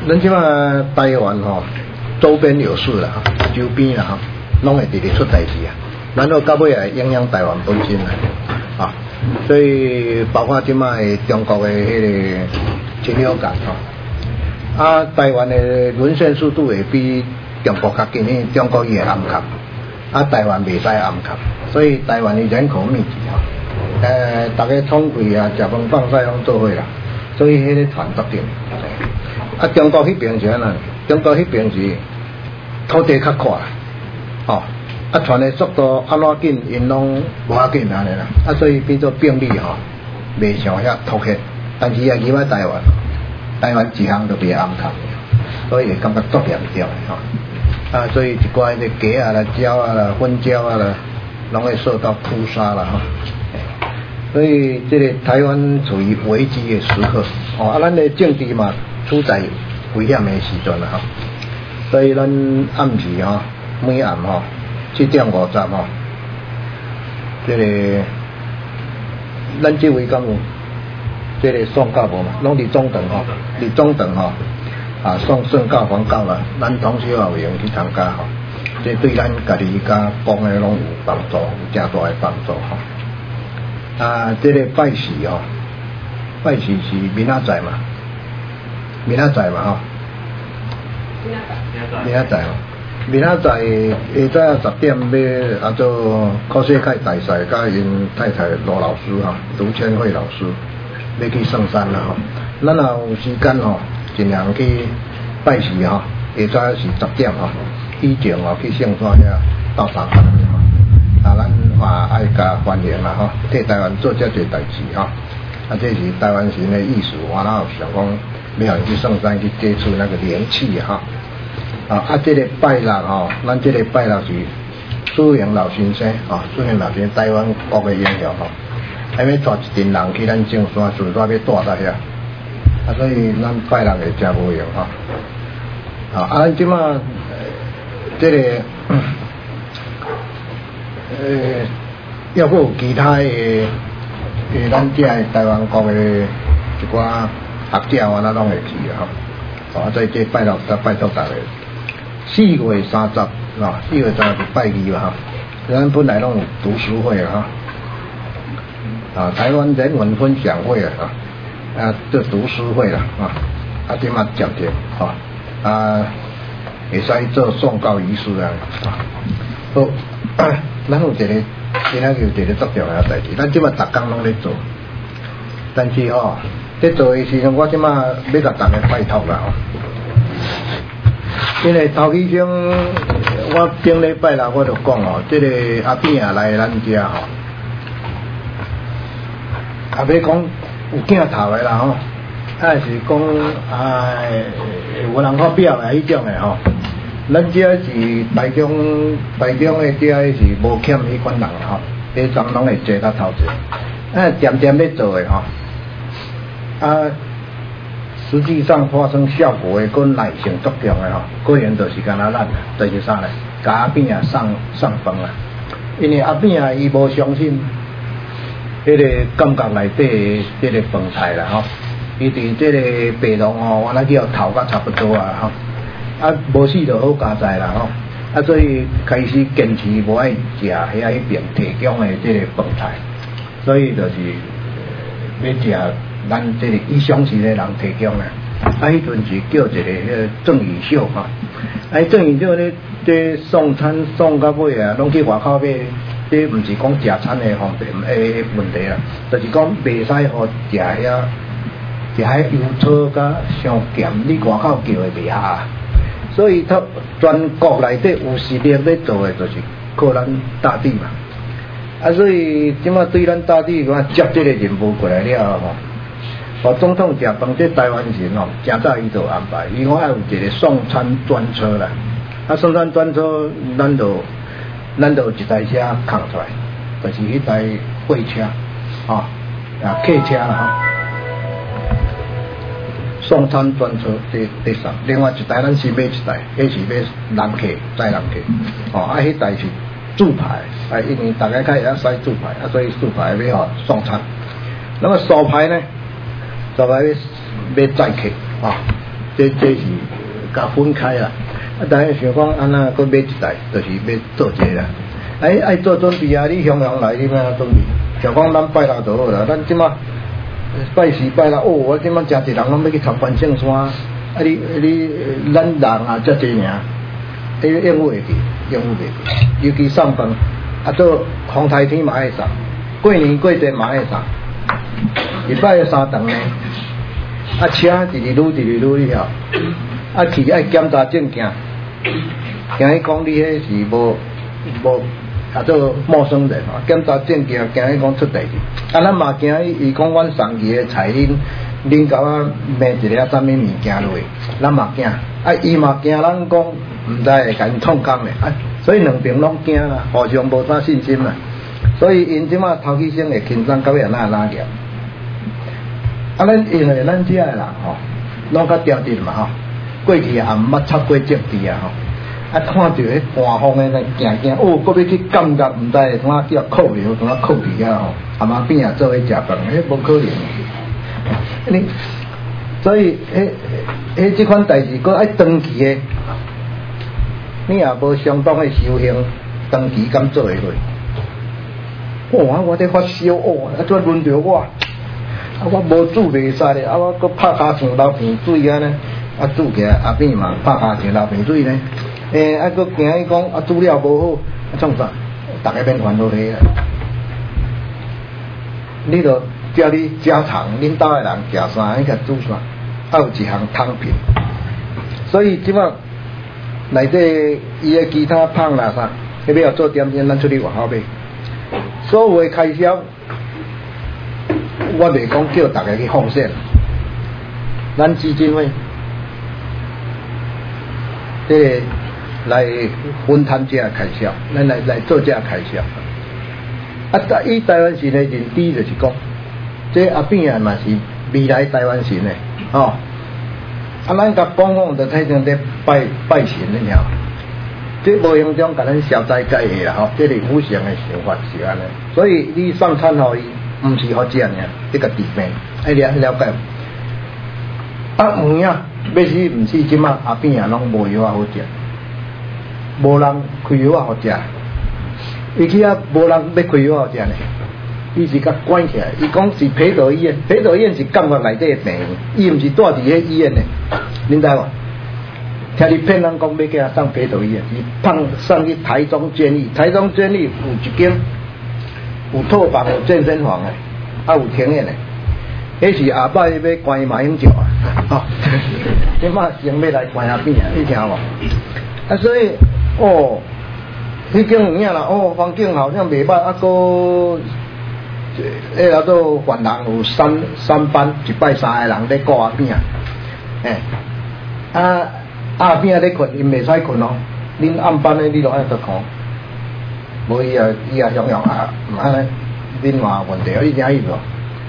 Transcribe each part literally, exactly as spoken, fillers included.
咱即马台湾吼、哦，周边有事啦，周边啦，拢会直直出代志啊。然后到尾也影响台湾本身啦，啊，所以包括即马的中国的迄个禽流感吼，啊，台湾的沦陷速度会比中国较紧，因为中国伊会暗卡，啊，台湾袂使暗卡，所以台湾的人口密集吼，呃，大家创柜啊，食饭放菜拢做伙啦，所以迄个传得紧。啊，中国迄边是安那？中国迄边是土地较宽，哦，啊传的速度安怎紧，因拢无要紧安尼啦，啊所以变做病例吼，袂像遐突起，但是也入来台湾，台湾一项都袂暗卡，所以会感觉足严重的吼，啊所以一寡迄个鸡啊啦、鸟啊啦、粉鸟啊啦，拢会受到扑杀啦吼。所以这个台湾处于危机的时刻，哦，啊，咱的政治嘛处在危险的时阵啦，吼，所以咱暗时吼，每暗吼七点五十吼，这个咱这位敢有这个送教无嘛？拢伫中等吼，伫中等吼，啊送送教还教啦，咱同时也有用去参加吼，这对咱家己甲讲的拢有帮助，有正大的帮助吼。啊，这个拜四哦，拜四是明仔载嘛，明仔载嘛吼，明仔载哦，明仔载下早十点要啊做考试开大赛，甲因太太罗老师哈，卢千惠老师要去圣山啦吼，咱若有时间吼，尽量去拜四吼，下早是十点吼，以前哦去圣山遐斗三工吼。啊，咱嘛爱甲欢迎啦吼，替台湾做遮侪代志吼。啊，这是台湾人的艺术，我哪有想讲要去圣山去接触那个灵气哈。啊，啊，这个拜六吼，咱这个拜六是苏营老先生啊，苏营老先生台湾国的英雄吼，还要带一群人去咱正山，顺带要带到遐。啊，所以咱拜六会真无用吼。啊，啊，咱即马这个。呃，要不有其他的，诶，咱遮的台湾国的一寡学者啊，咱拢会去啊吼。啊，在这拜六再拜托大家，四月三十啊，四月三十拜二嘛哈。咱本来拢有读书会啊，啊，台湾人文分享会啊，啊，做读书会啦啊，啊，即马接着吼，啊，会使做送告仪式啊，好。咱有一个，今仔有一个足重要代志，咱即马逐工拢咧做，但是吼、哦，在做的时阵，我即马要甲大家拜托啦吼，因为头起先，我顶礼拜啦，我就讲哦，这个阿扁啊来咱遮吼，啊要讲有镜头的啦吼，还是讲哎有人发表的迄种的吼。咱遮是台中，台中的遮是无欠迄款人吼，迄种拢会坐到头前，啊，渐渐咧做的吼，啊，实际上发生效果的跟耐性足强的吼，果然就是干那咱，就是啥呢？甲阿扁啊送送饭啊，因为阿扁啊伊无相信迄个感觉内底即个饭菜啦吼，伊伫即个白龙吼，我那叫头甲差不多啊吼。啊，无死就好加载啦吼，啊，所以开始坚持无爱食遐迄边提供的这个饭菜，所以就是要食咱这个以上时的人提供的。啊，迄阵是叫一个迄个郑宇秀吼，啊，郑宇秀咧这送餐送到尾啊，拢去外口买，这毋是讲食餐的方便诶问题啦，就是讲袂使互食遐食遐油炒甲伤咸，你外口叫的袂下。所以他全国内底有实力要做的，就是靠咱大地嘛。啊，所以即马对咱大地讲接这个任务过来了吼，哦，总统食饭，这台湾人吼，真早伊就安排，伊讲要有一个送餐专车啦。啊，送餐专车，咱就咱就有一台车空出来，就是迄台货车，吼、哦，啊客车啦吼。送餐专车第第三，另外一台咱是买一台，迄是要人客载人客，哦，啊，迄台是助牌，啊，因为大家开始使助牌，啊，所以助牌要互送餐。那么素牌呢？素牌要要载客，啊， 这这是甲分开啦。啊，但是想讲安那佫买一台，就是要做这啦。哎，爱做准备啊！你向向来，你要安准备？像讲咱拜六就好啦，咱即马拜四拜六，哦，我即马真侪人拢要去参观圣山，啊你你咱人啊遮济尔，你应付会去，应付袂去，尤其送饭，啊做风台天嘛爱送，过年过节嘛爱送，礼拜三顿呢，啊车一日愈一日愈你晓，啊去爱检查证件，惊伊讲你迄是无无。啊，做陌生人哦，检查证件，惊伊讲出代志。啊，咱嘛惊伊，伊讲阮送去的菜恁，恁甲我卖一个啥物物件落去，咱嘛惊。啊，伊嘛惊咱讲毋知会甲因创空的，啊，所以两边拢惊啦，互相无啥信心啦。所以因即马头起先会轻松到尾安那哪业。啊，咱因为咱遮个人吼，拢较条直嘛吼，过去也毋捌插过政治啊吼。啊，看到迄寒风诶，行行，哦，搁要去感觉，毋知会怎啊叫扣留，怎啊扣伫遐吼，阿妈边啊做伙食饭，迄无可能。你所以，迄迄即款代志，搁爱长期诶，你也无相当诶修行，长期敢做会落。哦，我伫发烧，哦，啊，怎轮到我？啊，我无煮袂使咧，啊，我搁拍骹上流鼻水安尼，啊，煮起来阿扁嘛拍骹上流鼻水呢。诶，啊，佮惊伊讲啊，煮了无好，啊，创啥？大家免烦恼去啊！你著叫你家常，恁兜诶人食啥，你甲煮啥？啊，有一项汤品。所以即摆内底伊诶其他胖啦啥，迄要做点心，咱出去外口买。所有诶开销，我袂讲叫大家去奉献，咱基金会，即个。来分摊这开销，咱来来做这开销。啊，以台湾神的认知就是讲，这阿扁啊嘛是未来台湾神的，哦。啊，咱甲讲讲就睇成在拜拜神的了。这无形中甲咱消灾解厄啦，吼，这是无常的想法是安尼。所以你送餐互伊，毋是好食尔，这个治病，爱了了解。啊，有影，要是毋是即马阿扁啊，拢无药啊好食。无人开药啊，好食。伊去啊，无人要开药好食呢。伊是甲关起来，伊讲是皮头医院，皮头医院是监狱内底的病院，伊毋是住伫迄医院的，恁知无？听你骗人讲要叫他上皮头医院，是放上去台中监狱，台中监狱有一间有套房、有健身房的，啊有庭院的，迄是下摆要关马英九啊，哦，即马先要来关阿扁啊，你听无？啊，所以。哦，迄间有影啦，哦，环境好像袂歹，啊个，迄叫做犯人有三三班，一摆三个人咧顾阿扁啊，诶，啊阿扁咧困，因袂使困哦，恁暗班咧你著爱得困，无伊啊伊啊想用啊，毋安尼，恁嘛问题，你听意思无？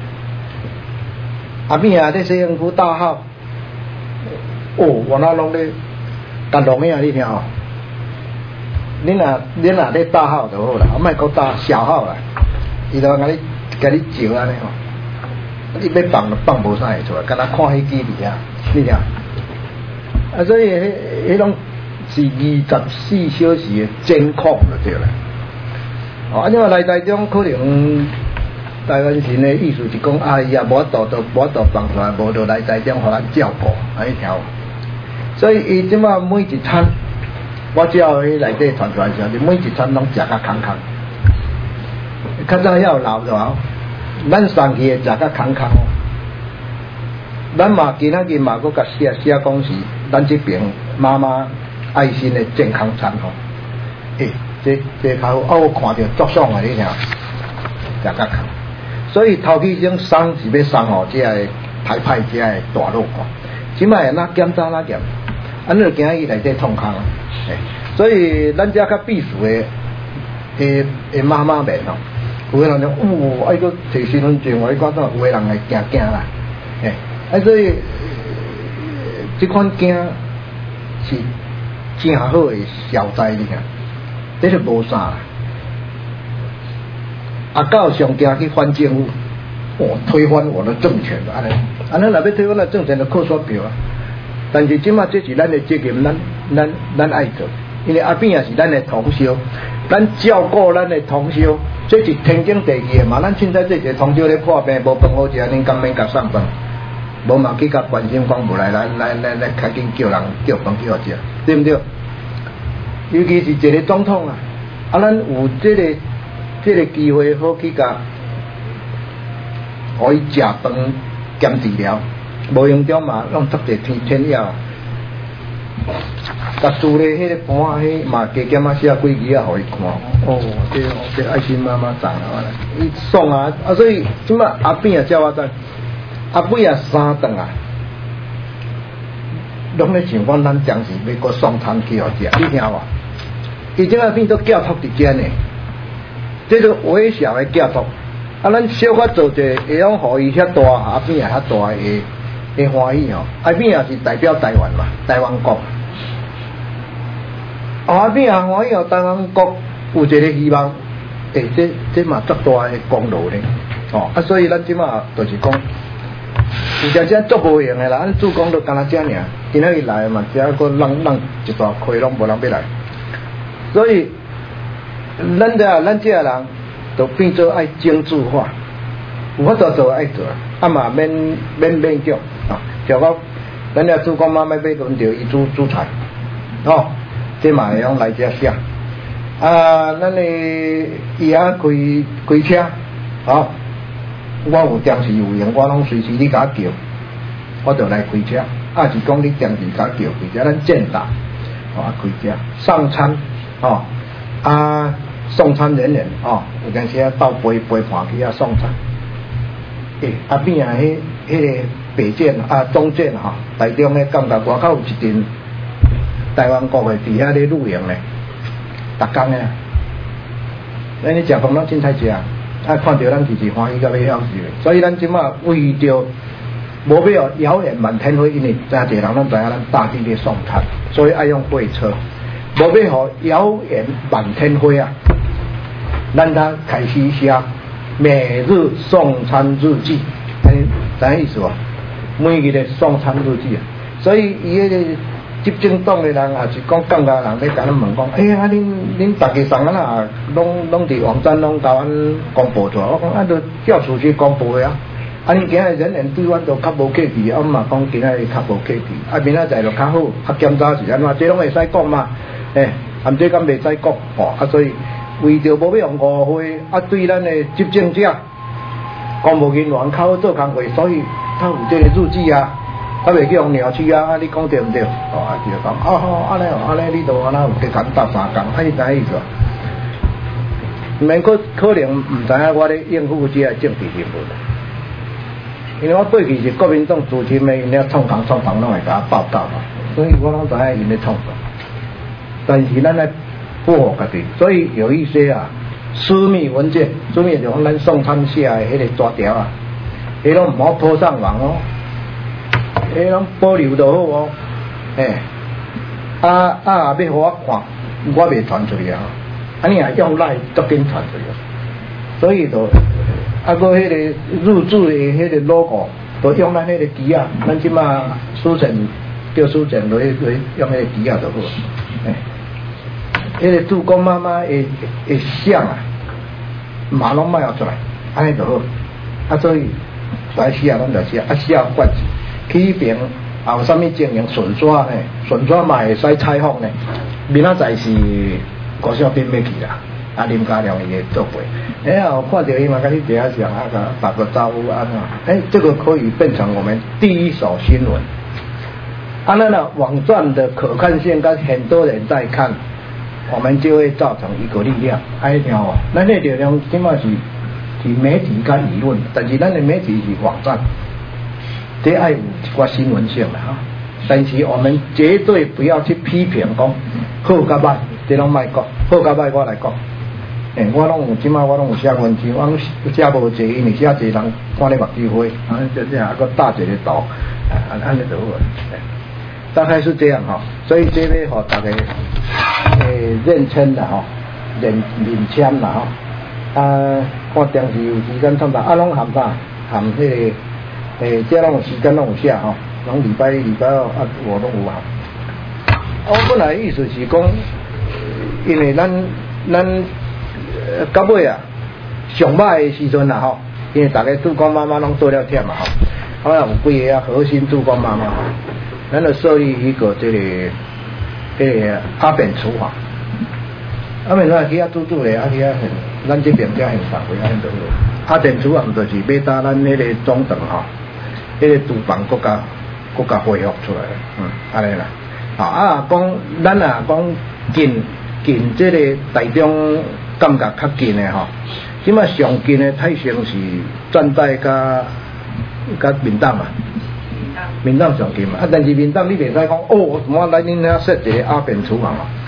阿扁啊，咧西洋区大号，哦，原来拢咧干农的啊，你听哦。恁若恁若咧大号就好啦，莫讲大小号啦，伊就甲你甲你招安尼吼，你要放就放无啥会出来，敢若看迄机里啊，你听。啊，所以迄迄种是二十四小时的监控就对啦。哦，啊，因为来台中可能台湾神的意思是讲，啊，伊也无法度都无法度放出来，无就来台中互咱照顾，安尼条。所以伊即马每一餐。我只要迄内底传出来时候，就每一餐拢食甲空空。较早遐有老着哦，咱送去诶食甲空空哦。咱嘛今仔日嘛，搁甲写写讲是咱这边妈妈爱心诶健康餐吼。诶、欸，这这较好，啊我看着足爽诶，你听，食甲空。所以头起先送是要送互这个台派这个大陆哦。即摆哪检查哪检，安尼就惊伊内底创空。所以咱遮较避暑的，诶诶妈妈们吼，有个人讲，哦，爱个摕身份证，我讲到有个人会惊惊啦，诶，啊所以即款惊是真好的消灾你看，这是无啥啦。啊，到上惊去反政府，哦，推翻我的政权，安尼，安尼若要推翻了政权，就扣刷票啊。 但是即马这是咱的责任，咱咱咱爱做，因为阿扁也是咱的同乡，咱照顾咱的同乡，这是天经地义的嘛。咱凊彩这个同乡咧破病无饭好食，恁敢免甲送饭？无嘛去甲关心讲无来，咱咱咱咱赶紧叫人叫饭叫好食，对不对？尤其是一个总统啊，啊，咱有这个这个机会好去甲，可以食饭兼治疗，无用中嘛，弄足侪天天药。甲厝咧迄个盘啊，迄嘛加减啊写几字啊，互伊看。哦，这这爱心妈妈送啊，伊送啊，啊所以即马阿扁啊叫我知，阿妹啊三顿啊，拢咧想讲咱暂时要搁送餐去互食，你听无？伊即个变做教托伫遮呢，这个微小的教托，啊，咱小可做者会用互伊遐大，阿扁也遐大会会欢喜哦。阿扁也是代表台湾嘛，台湾国。阿扁也欢喜哦，台湾国有一个希望，诶、欸，这这嘛足大的功劳咧，哦，啊，所以咱即马就是讲，有阵时做无用的啦，咱主讲都干那遮尔，今仔日来嘛，只个人人一大亏拢无人要来。所以，咱这咱这人都变做爱精致化，有法度做爱做，啊嘛免免勉强啊。就讲咱遐主讲妈买买轮着伊煮煮菜，哦，这嘛会用来遮写。啊，咱的伊啊开开车，哦，我有当时有闲，我拢随时你甲我叫，我就来开车。啊是讲你当时甲我叫开车，咱见打，哦开车上餐。哦，啊，送餐人员哦，有阵时啊倒杯杯盘去啊送餐。诶、欸，阿扁啊，迄迄个北建啊中建哈、哦，台中咧感觉外口有一阵台湾国的伫遐咧露营咧，逐工诶，咱咧食饭拢真歹食，啊看到咱就是欢喜到要晓死咧。所以咱即马为着无要遥远满天飞，因为真侪人拢知影咱大地咧送餐，所以爱用会车。无要互遥远满天飞啊！咱他开始写每日送餐日记，知影意思无？每日的送餐日记啊！所以伊迄个执政党的人，也是讲感觉人咧甲咱问讲，哎呀，恁恁大家送啊啦，拢拢伫网站拢甲阮公布出来。我讲啊，都叫出去公布的啊！啊，你今日人人对阮都较无客气，啊嘛讲今日较无客气，啊明仔载就较好，啊检查是安怎？这拢会使讲嘛？诶，含这敢袂使讲哦，啊，所以为着无要用误会，啊，对咱的执政者、公务人员较好做工作，所以他有这个日记啊，他袂去用鸟鼠啊，啊，你讲对毋对？哦，啊，就讲，哦好，安尼哦，安尼你都安那有去甲搭三工，啊，你知影意思无？毋免可可能毋知影我咧应付这个政治人物，因为我过去是国民党主席的，因咧创工创工拢会甲我报告嘛，所以我拢知影因咧创啥。但是咱来保护家己，所以有一些啊私密文件，私密就讲咱送餐写的迄个纸条啊，迄拢唔好抛上网哦，迄拢保留就好哦，诶、欸，啊啊要互我看，我袂传出去啊，安尼也用来足紧传出去，所以就啊个迄个入驻的迄个 logo， 都用咱迄个旗啊，咱即马书城叫书城落去落去用迄个旗啊就好，诶、欸。迄个主公妈妈的的相啊，马拢卖出来，安尼就好。啊，所以来写咱就写，啊写关系，起屏也有啥物经营顺纸呢？顺纸嘛会使采访呢。明仔载是高小斌要去啦，啊林家良伊会做陪。哎呀，我看到伊嘛，甲你底下讲啊个打个招呼安啊，哎，这个可以变成我们第一手新闻。啊，那呢网站的可看性跟很多人在看。我们就会造成一个力量，哎听哦，咱的力量起码是是媒体跟舆论，但是咱的媒体是网站，这爱有一寡新闻性的哈。但是我们绝对不要去批评讲好甲歹，这拢莫讲，好甲歹我来讲。诶、欸，我拢有即马我拢有写文章，我拢写无济，因为写济人看咧目睭花，啊，这这还个大一个图，啊，安尼就好了。大概是这样哈，所以这边吼大家诶认真的哈，认认签啦哈，啊，看电视有时间创啥，啊，拢含啥，含迄、那个诶，这拢有时间拢有写吼， 拢礼拜礼拜二啊，我拢有啊。我本来意思是讲，因为咱咱呃到尾啊，上歹的时阵啊吼，因为大家助攻妈妈拢做了忝嘛吼，好像有几个啊核心助攻妈妈，咱就设立一个这个这个阿扁厨房。阿扁那去遐煮煮的，啊去遐很，咱这边遮很少会安都有。阿扁厨房就是要搭咱那个中等吼，那个厨房国家国家恢复出来，嗯，安尼啦。啊啊，讲咱啊讲近近这个台中感觉较近的吼，即马上近的太城是站在甲甲民党嘛，民党上近嘛，啊但是民党你袂使讲哦，什么来恁遐设一个阿扁厨房啊？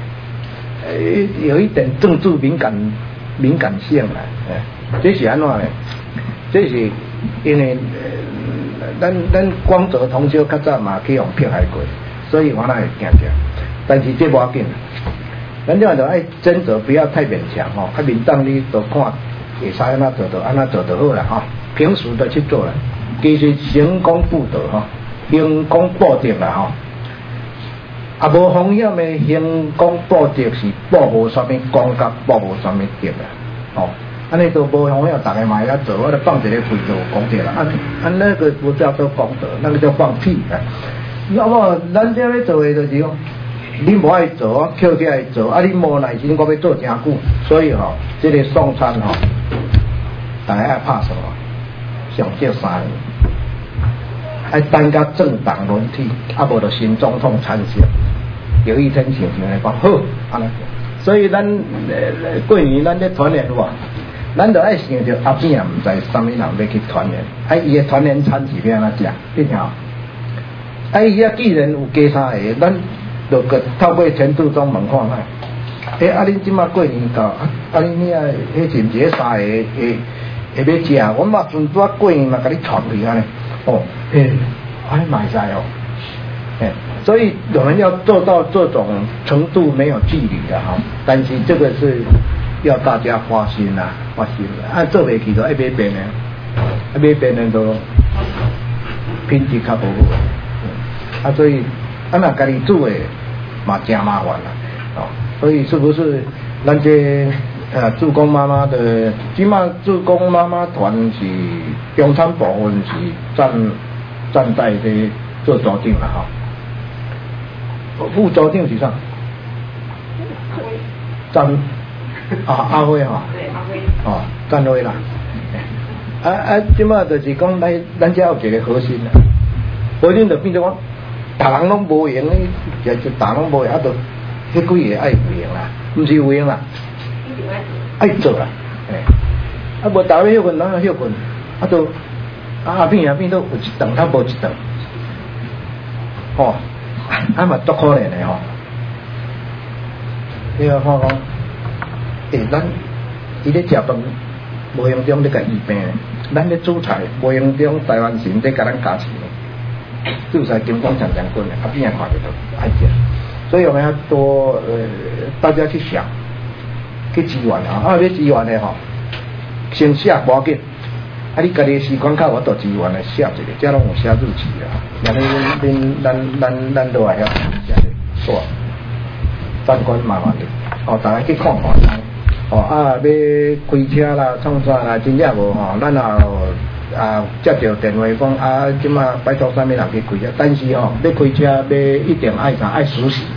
有一点政治敏感敏感性啦，哎，这是安怎呢？这是因为咱咱光泽通宵较早嘛去用迫害过，所以我那会惊惊。但是这无要紧，咱这就爱斟酌，不要太勉强吼。啊，民党你都看会使安怎做就安怎做就好啦吼，平时都去做啦，其实成功布道吼，行功布德啦吼。啊，无风险的行功布德是布无啥物功德，布无啥物德啦，哦，安尼都无风险，大家嘛要做，我就放一个屁就有功德啦，啊啊那个不叫做功德，那个叫放屁啊。那么咱这要做的就是讲，你无爱做，我捡起来做，啊你无耐心，我要做真久，所以吼、哦，这个送餐吼、哦，大家爱拍什么？上少三年。爱等甲政党轮替，啊无就新总统参选，有一天想想来讲好，安尼，所以咱呃过年咱咧团圆哇，咱就爱想着后边也毋知啥物人要去团圆，啊伊个团圆餐是要安怎食，你听，啊伊遐既然有加三个，咱就个透过陈杜忠问看卖，诶啊恁即马过年到，啊啊恁遐迄是毋是迄三个会会要食，我嘛顺带过年嘛甲你传去安尼。哦，哎，还买在哦，哎，所以我们要做到这种程度没有距离的哈，但是这个是要大家花心啦、啊，花心啦，啊，做袂起就爱买变的，啊买变的都品质较无好，啊，所以啊那家己煮的嘛真麻烦啦，哦，所以是不是咱这？呃，助攻妈妈的，起码助攻妈妈团是中餐部分是占占在这做组长啦哈。副组长是啥？占啊阿辉哈。对阿辉。哦，占辉啦。啊啊，起码就是讲咱咱遮有一个核心啦，核心就变做讲，大人拢无闲咧，就就大人拢无闲，啊，就迄几个爱有闲啦，毋是有闲啦。爱做啦，诶，啊无大家休困，哪有休困？啊都啊变啊变都有一顿，他无一顿，吼，啊嘛足可怜的吼。你话看讲，诶，咱伊咧食饭，无用中咧甲医病，咱咧煮菜，无用中台湾神咧甲咱加钱，煮菜金光闪闪滚的，啊变啊看着都爱食，所以我们要多呃大家去想。去支援啊！啊，要支援的吼，先写无要紧，啊，你家己时间较，我到支援来写一个，这拢有写日期啊。然后恁恁咱咱咱都爱晓写的，错，参观麻烦的，哦，大家去看看。哦啊，要开车啦、创啥啦，真正无吼，咱也啊接到电话讲啊，即马拜托啥物人去开车，但是吼、哦，要开车要一定爱啥爱熟悉，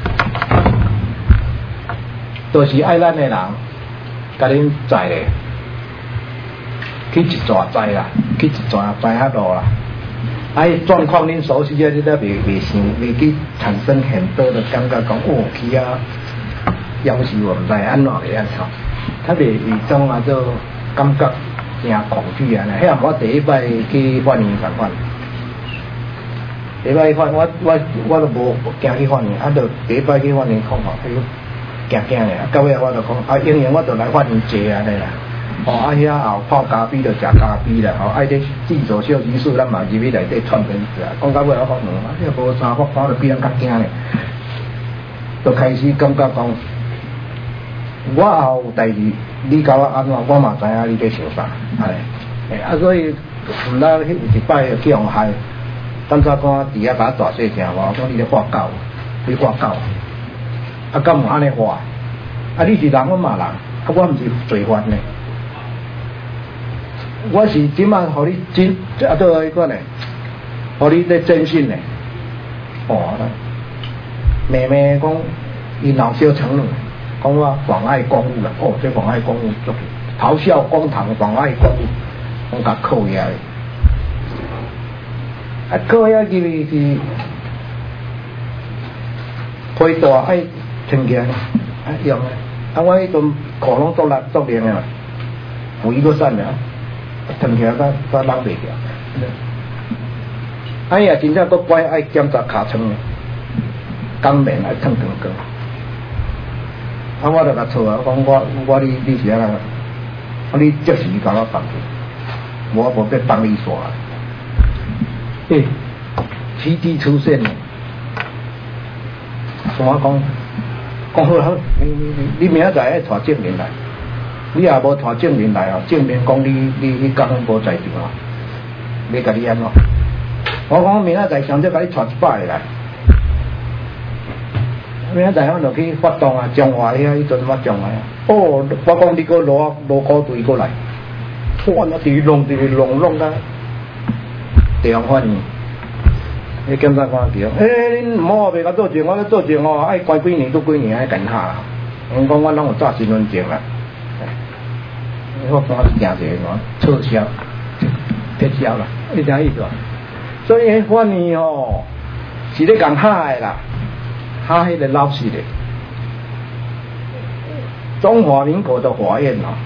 都、就是爱咱的人。甲恁载咧，去一抓载啦，去一抓载下路啦。啊，状况恁熟悉啊，你都袂袂想，袂去产生很多的感觉，讲哦去啊，要是我毋知安怎个样吼，他袂有种啊做感觉真恐惧啊！迄下我第一摆去法院共款，第一摆去法我我我都无惊去法院，啊，就第一摆去法院看看，哎呦。惊惊的，到尾我就讲，啊，永远我就来法院坐安尼啦。哦，啊遐后泡咖啡就食咖啡啦，吼、哦，爱咧制作小技术，咱嘛入去内底串门子啊。讲到尾我讲，嗯，啊，这无三法官就比咱较惊咧，就开始感觉讲，我后有代志，你甲我安怎，我嘛知影你在想啥，安尼，诶，啊，所以毋知迄有一摆去互害， 检察官伫遐甲我大细声，我讲你咧画狗，你画狗，啊，敢有安尼画？啊，你是人，我嘛人，啊，我毋是罪犯呢。我是即摆互你真，啊，倒迄个呢，互你咧真信呢。哦，妹妹讲，伊老小承认，讲我妨碍公务啦。哦，这妨碍公务，咆哮公堂，妨碍公务，我甲扣遐。啊，扣遐入去是批大爱听见，啊用啊，啊我迄阵裤拢做力做凉啊，有伊个散啊。疼起来，甲甲人袂掉。哎呀，真正佫乖爱检查尻川的，肛面爱烫烫光。啊，我就甲错啊，讲我我你你是安怎？啊，你即时甲我放去，我无要帮你煞。诶，奇迹出现了。我讲讲好好，你你你明仔载爱带证明来。你也无带证明来哦，证明讲你你你刚无在场哦，要甲你安怎？我讲明仔载上少甲你带一百个来，明仔载我就去发动啊，中华遐迄阵我中华啊，哦，我讲你个攞攞高队过来，我那直弄直弄弄啊，地方反应，你检察官讲，诶，恁唔好袂甲做证，我咧做证哦，爱关几年做几年爱干下啦，我讲我拢有诈身份证啦。我讲是惊者喏，撤销，撤销啦，你知影意思啊？所以迄法院吼是咧共吓的啦，吓迄个老师的。中华民国的法院哦，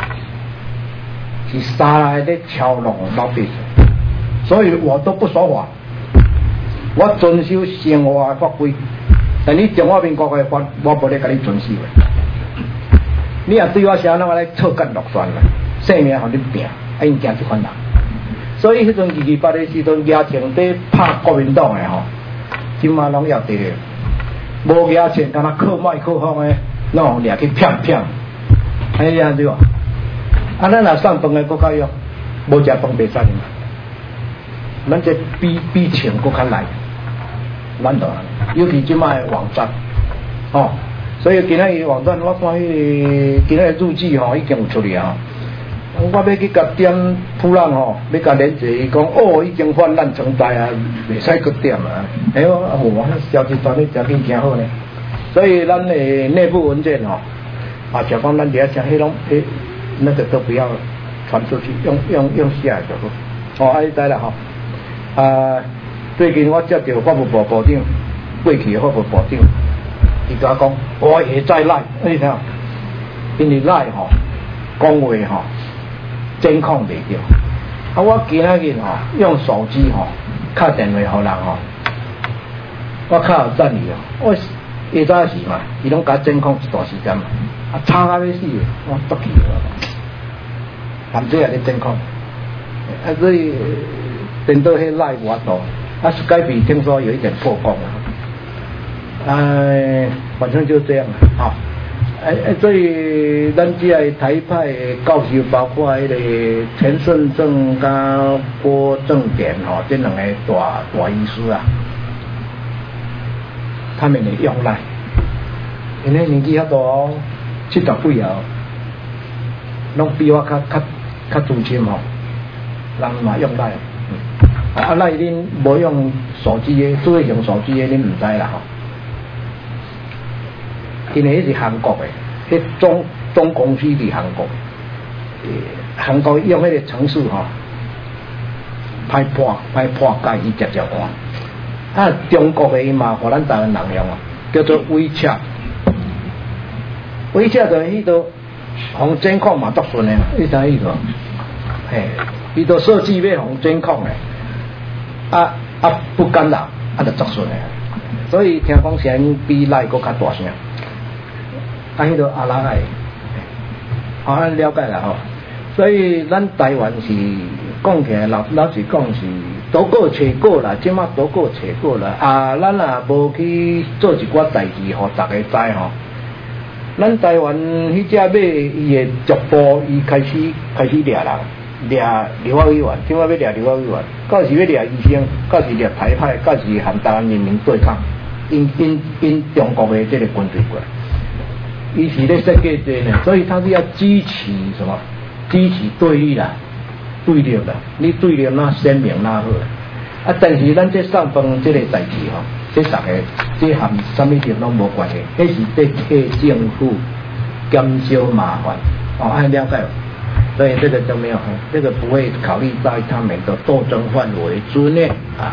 是杀来咧操弄老百姓，所以我都不说法，我遵守生活的法规。但你中华民国的法，我无咧甲你遵守的。你也对我啥那我来错干落算啦，性命互你拼，啊因惊这款人。所以迄阵二二八的时阵，牙签在拍国民党的吼，今嘛拢要得的，无牙签，敢若靠麦克风的，拢掠去骗骗，哎呀对吧？啊，咱若送饭的搁较用，无食饭袂使嘛，咱这比比钱搁较来，咱就尤其即卖的网站，哦。所以今仔日网站我看迄个今仔日日记吼已经有出来啊，我要去甲点普朗吼，要甲连坐伊讲哦已经泛滥成灾啊，袂使搁点啊，哎呦啊我消息传得真紧真好呢，所以咱的内部文件吼，啊就讲咱底下讲迄种迄那个都不要传出去，用用用写就好。哦，啊你知啦吼，啊最近我接到法务部部长，过去的法务部长。伊甲我讲，我会再赖，你听，因为赖吼讲话吼监控袂着，啊我今仔日吼用手机吼敲电话互人吼，我较有赞意哦，我下早时嘛，伊拢甲监控一段时间嘛，啊吵到要死，我得去了，含这也咧监控，啊所以电脑迄赖无多，啊 Skype 听说有一点破功啊。哎，反正就这样了啊！哎哎，所以咱这个台派的教授，包括迄个陈顺正甲郭正典吼，这两个大大医师啊，他们的用赖，因为年纪较大哦，七十几啊，拢比我较较较资深吼，人嘛用赖，嗯、啊赖恁无用手机的，只会用手机的，恁唔知啦吼。因为迄是韩国的，迄中中公司伫韩国，韩国用迄个程式吼，歹破歹破解，伊直接换。啊，中国的伊嘛，互咱台湾人用啊，叫做微恰，微恰就迄个互监控嘛足顺的，你知意思无？嘿，伊都设计要互监控的，啊啊不干扰，啊就足顺的。所以听讲声比赖搁较大声。啊，迄个阿拉爱，好咱了解啦吼。所以咱台湾是讲起来老老实讲是多过找过啦，即马多过找过啦。啊，咱也无去做一寡代志，互大家知吼。咱台湾迄只马伊会逐步伊开始开始掠人， 掠立法委员，今晚要掠立法委员，到时要掠医生，到时掠台派，到时和台湾人民对抗，因因因中国的这个军队过来，伊是咧设计这呢，所以他是要激起什么？激起对立啦，对立啦，你对立那鲜明那好。啊，但是咱这上峰这个代志吼，这逐个这和什么事拢无关系，迄是对替政府减少麻烦，哦，按了解。所以这个都没有，这个不会考虑在他们的斗争范围之内啊。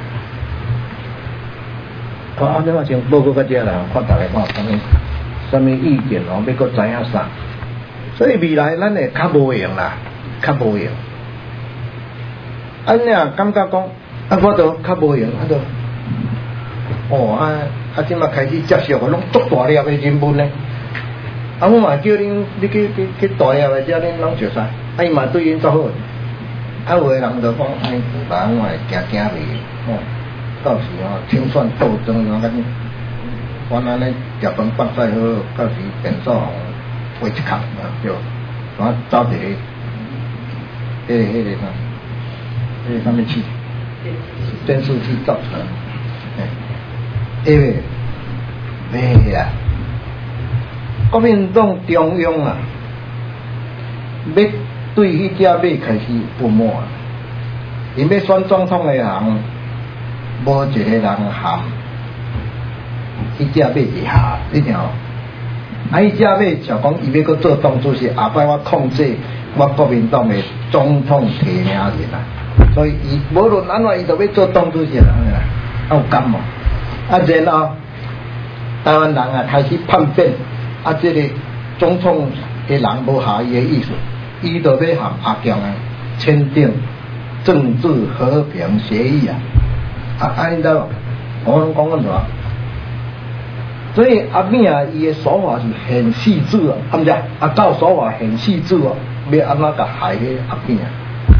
好，啊，你话先报告到这啦，看大家看什么什么意见哦，要搁知影啥。所以未来咱会较无用啦，较无用。啊，你啊感觉讲，啊，我都较无用，啊都，哦啊啊，即马开始接受个拢足大粒的人物呢。啊，我嘛叫恁，你去去去大粒的，叫恁拢熟悉。啊，伊嘛对恁足好。啊，有的人就讲，哎，人我会惊惊袂，哦，到时哦，清算斗争啊，咁，我安尼食饭放晒好，到时变数会一扛啊，对，我走一个，迄个迄个啥，迄个啥物器，电视器造成，哎，因为，哎呀。国民党中央啊，要对迄只马开始不满，因要选总统的人，无一个人含迄只马以下，你听哦。啊，迄只马就讲伊要搁做党主席，下摆我控制我国民党的总统提名人啊，所以伊无论安怎伊就要做党主席啦，啊有敢无？啊然后台湾人啊开始叛变。啊，这个总统的人无下伊的意思，伊就要和阿强啊签订政治和平协议啊。啊，安尼知无？我拢讲緊啥？所以阿扁啊，伊的手法是很细致啊，啊唔是啊，阿狗手法很细致哦，要安怎甲害个阿扁啊？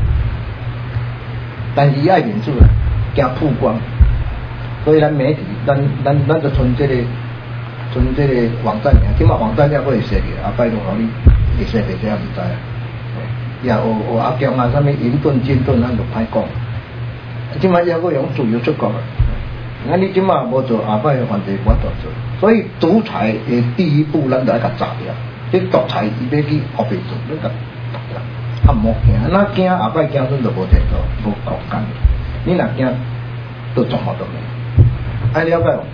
但是伊爱面子啊，惊曝光，所以咱媒体，咱咱咱就存这个。像这个网站尔，今嘛网站也可以设计，啊，拜托互你，会设计这也唔知啊。也有有阿强啊，啥物隐遁、金遁，咱就歹讲。今嘛也可以用自由出国啊。啊，你今嘛无做，下摆犯罪我都做。所以独裁的第一步，咱就要甲炸掉。这独裁伊要去后边做，你甲炸掉。啊，莫惊，那惊下摆惊阵就无前途，无空间。你若惊，都做好都没。爱了解无？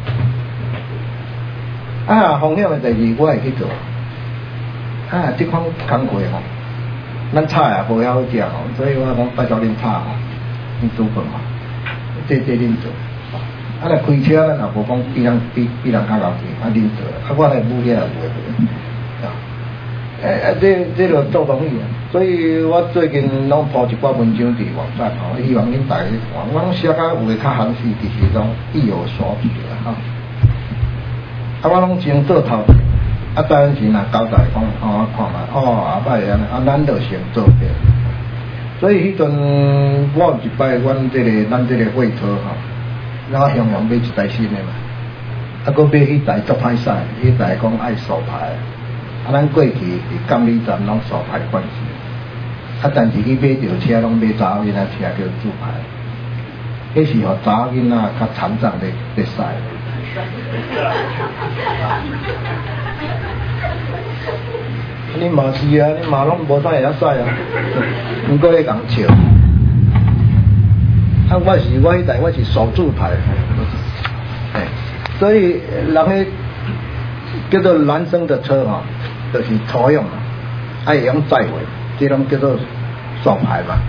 啊，风险的代志我会去做。啊，这款工课吼，咱炒也无晓食吼，所以我讲拜托恁炒吼，恁煮饭嘛，这这恁做。啊，来开车咱也无讲比人比比人较高级，啊恁做，啊我来武也有诶。啊，这这就做容易啊。所以我最近拢铺一寡文章伫网站吼，希望恁大家看，我拢写甲有诶较详细，其实拢意有所指啦吼。啊，我拢先做头，啊，当然是若交代讲，哦，看嘛，哦，下摆安尼，啊，咱就先做掉。所以迄阵我有一摆，阮这个咱这个会头吼，然后向阳买一台新的嘛，啊，搁买迄台足歹驶，迄台讲爱手牌，啊，咱过去伫监理站拢手牌关系，啊，但是你买着车拢买查某囡仔车叫自牌，迄是互查某囡仔较残障的在驶。你嘛是啊，你嘛拢无啥会晓驶啊，毋过迄共笑。啊，我是我迄台我是手自牌，哎，所以人迄叫做男生的车吼，就是土用嘛，爱用载货，这种叫做手牌嘛。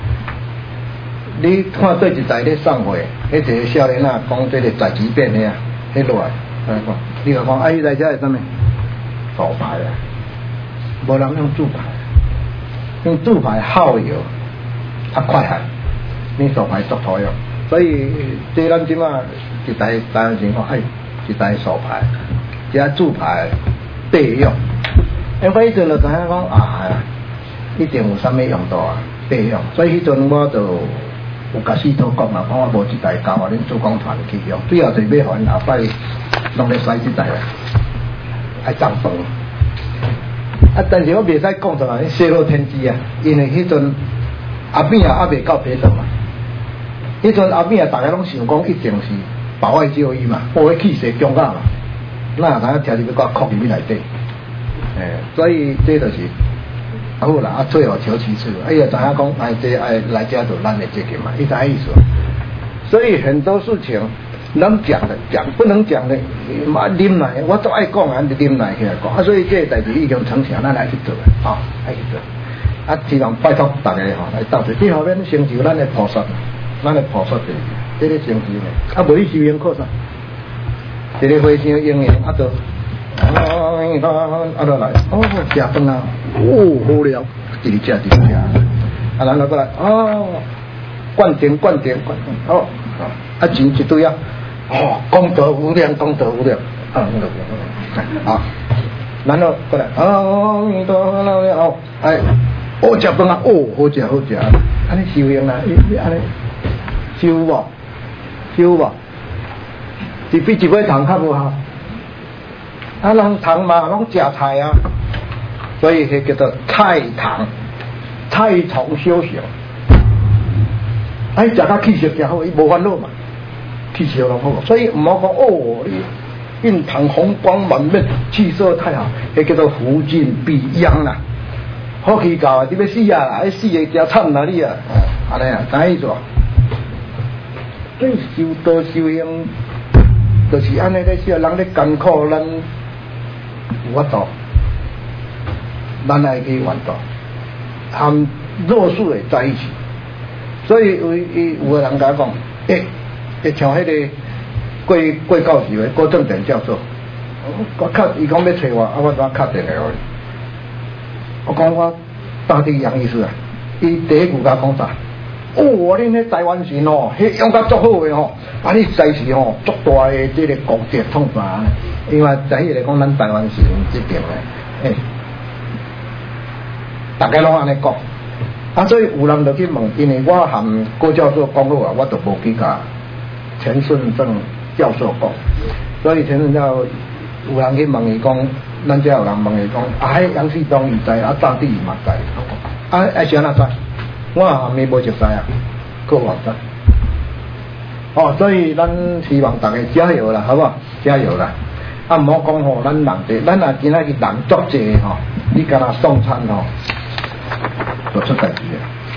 你看对一台咧送货，迄一个少年仔讲这个载机变的啊。迄落来，来讲，你若讲，啊，伊台车是啥物？手牌啊，无人用自牌，用自牌耗油，较快行，你手牌足土用，所以这咱即马一台台湾情况，哎，一台手牌，一台自牌备用，因为迄阵就知影讲啊，一定有啥物用途啊，备用，所以迄阵我就。有甲四套讲嘛，讲我无即台交啊，恁主讲团去用，最后就要互因下摆拢咧使即台啊，爱涨饭。 啊，但是我袂使讲出来泄露天机啊，因为迄阵阿扁啊还未到北岛嘛，迄阵阿扁啊大家拢想讲一定是保外就医嘛，我迄气势强大嘛，那咱听就要甲哭入去内底，诶，所以这就是好啦，啊最后求其次，哎呀，知影讲哎这哎来家就咱的责任嘛，伊知意思。所以很多事情能讲的讲，不能讲的嘛啉来，我都爱讲，俺就啉来起来讲。啊，所以这个代志已经成成，咱来去做啊，来去做。啊，希望拜托大家吼来到这，这方面成就咱的菩萨，咱的菩萨的这个成就呢。啊，无去修行靠啥？一个和尚应用啊，就啊啊就来，哦，食饭啊，哦，好了，一直食一直食，啊，然后过来，哦。灌顶灌顶灌顶，哦，啊钱一堆啊，哦，功德无量，功德无量，啊，啊，然后过来，哦，弥陀佛，哦，哎，哦，食饭啊，哦，好食好食，安尼修行啦，你安尼修无？修无？是比一尾糖较无效，啊，人糖嘛，拢食菜啊，所以迄叫做菜糖，菜虫修行。哎，食到气色真好，伊无烦恼嘛，气色拢好，所以唔好讲哦，你印堂红光满面，气色太好，迄叫做福尽必殃啦。好气到啊，你要死啊啦，死个真惨啦你啊，安尼啊，知意思无？所以修道修行，就是安尼咧，说人咧艰苦，咱有法度，咱爱去完道，和弱势的在一起。所以有有有个人甲讲，诶、欸，会像迄个过过教时的郭正典教授，我敲伊讲要找我，啊我怎敲电话给我讲我大地杨医师啊，伊第一句甲讲啥？哦，恁迄台湾神哦，迄用甲足好诶吼，啊你在时吼足大诶即个国际统战，因为在迄个讲咱台湾神这边诶，诶、欸，大家拢安尼讲。啊，所以有人就去问，因为我含郭教授讲好啊，我就无去甲陈顺正教授讲，所以陈顺教有人去问伊讲，咱遮有人问伊讲，啊，迄杨世忠伊知，啊，大地嘛知，啊，爱是安怎知？我含伊无熟知啊，个话知。哦，所以咱希望大家加油啦，好不好？加油啦！啊，唔好讲吼，咱人济，咱若今仔日人足济吼，你敢若送餐吼。做出代志啊！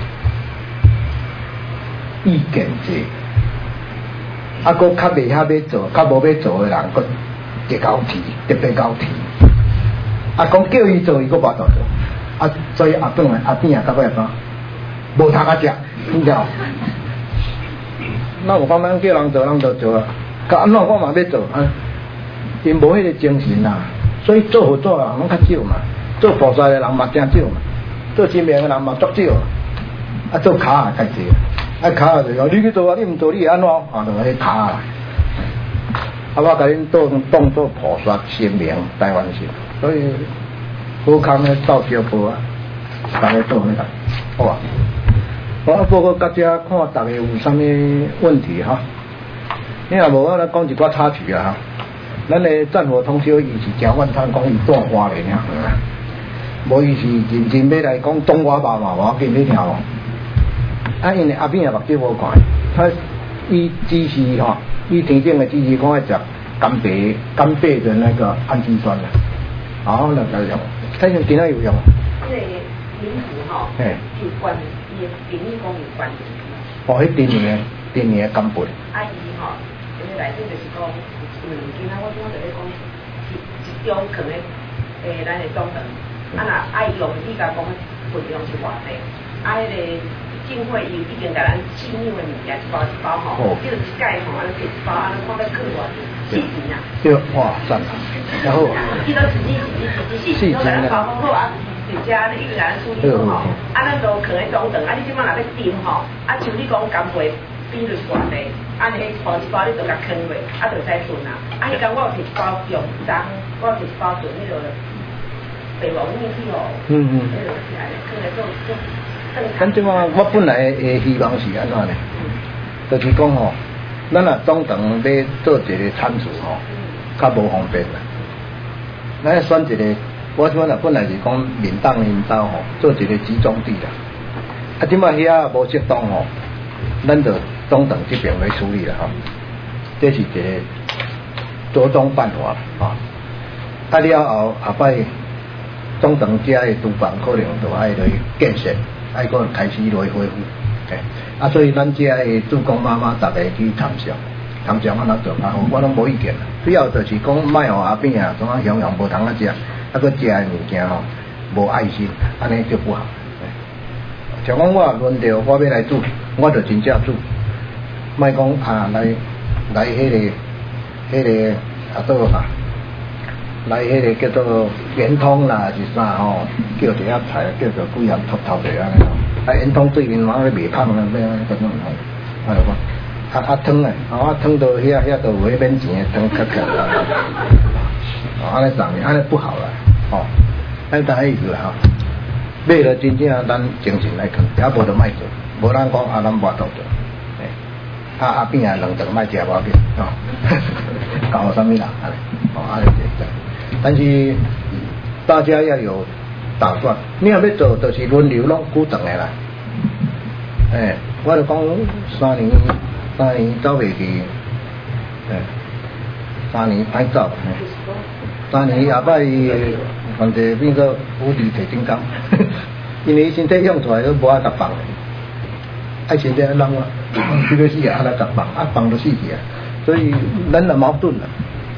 意见济，啊，佫较袂晓要做，较无要做诶人，佫特高提，特别高提。啊，讲叫伊做，伊佫无做做。啊，所以阿顿啊，阿扁啊，到尾怎？无通啊食，你知道？那有讲咱叫人做，人就做啊。甲安怎我嘛要做啊？因无迄个精神啊，所以做好做啊，拢较少嘛。做菩萨诶人嘛真少嘛。做真命的人嘛足少，啊做卡也较济，啊卡就讲你去做啊，你唔做你会安怎？啊就去卡啦。啊我甲恁当当做菩萨神明台湾神，所以好康咧造小波啊，大家做那个，好啊。我啊报告大家看大家有啥物问题哈？你若无我来讲一寡插曲啊哈。咱的战火通宵伊是诚万摊讲伊断花咧尔。无伊是认真要来讲东华爸嘛，我紧你听无？啊，因为阿扁也目睭无看，他伊支持吼，伊天顶的支持讲要食干贝，干贝的那个氨基酸啦，好那个用，睇像今仔有用。即个民妇吼，嘿，有关伊的病理讲有关。哦，迄第二个第二个干贝。啊，伊吼，因为内底就是讲，嗯，今仔我拄仔就咧讲，一一中可能诶，咱的中等。啊，若爱用，你甲讲分量是偌济？啊，迄个进会伊已经甲咱信用的物件一包一包吼，叫一盖吼，安尼一包，安尼看要去偌济，四钱啊。对，哇，赞啊！然后。伊都自己自己自己四钱都甲咱包好啊，直接已经甲咱处理好吼。啊，咱都可能中等，啊，你即摆若要订吼，啊，像你讲干贝比率是偌济，啊，你迄包一包你就甲坑落，啊，就使存啊。啊，迄间我有摕一包用章，我有摕一包存迄个。北王面去哦，嗯嗯，咱即马我本来诶希望是安怎呢？就是讲吼，咱若中等要做一个产出吼，较无方便啦。咱选一个我即摆若本来是讲民党因兜吼做一个集中地啦，啊，即摆遐无适当吼，咱就中等这边来处理啦吼，这是一个折中办法吼。啊了后后摆中等遮的厨房可能就爱来建设，爱个开始来恢复，诶，啊，所以咱遮的主公妈妈逐个去参详。通常安怎做较好，我拢无意见啦。主要就是讲，卖互阿扁啊，怎啊样样无通啊食，啊搁食的物件吼无爱心，安尼就不好。像讲我轮到我要来煮，我就真正煮，莫讲啊来来迄、那个迄、那个啊倒啊，来迄个叫做圆通啦是啥吼，叫一下菜叫做几样秃头的安尼吼，啊圆通对面嘛咧袂芳啦，咩安尼种吼，啊就讲。啊啊汤诶，啊汤到遐遐到有迄免钱诶汤壳壳啦，哦安尼上面安尼不好啦，哦，安尼大意思啦吼。买了真正咱精神来扛，也无得卖做，无人讲啊咱无度做，诶，啊阿扁啊两顿卖食无要紧，哦，搞啥物啦，安尼，哦安尼就，但是大家要有打算，你若要做，就是轮流拢久长诶啦，诶，我就讲三年。三年走袂去，诶，三年歹走，三年后摆伊反正变做无敌铁金刚，因为身体养出来都无爱甲放，爱身体人啊，这个死啊，爱来甲放，啊放就死去啊，所以人就矛盾啦，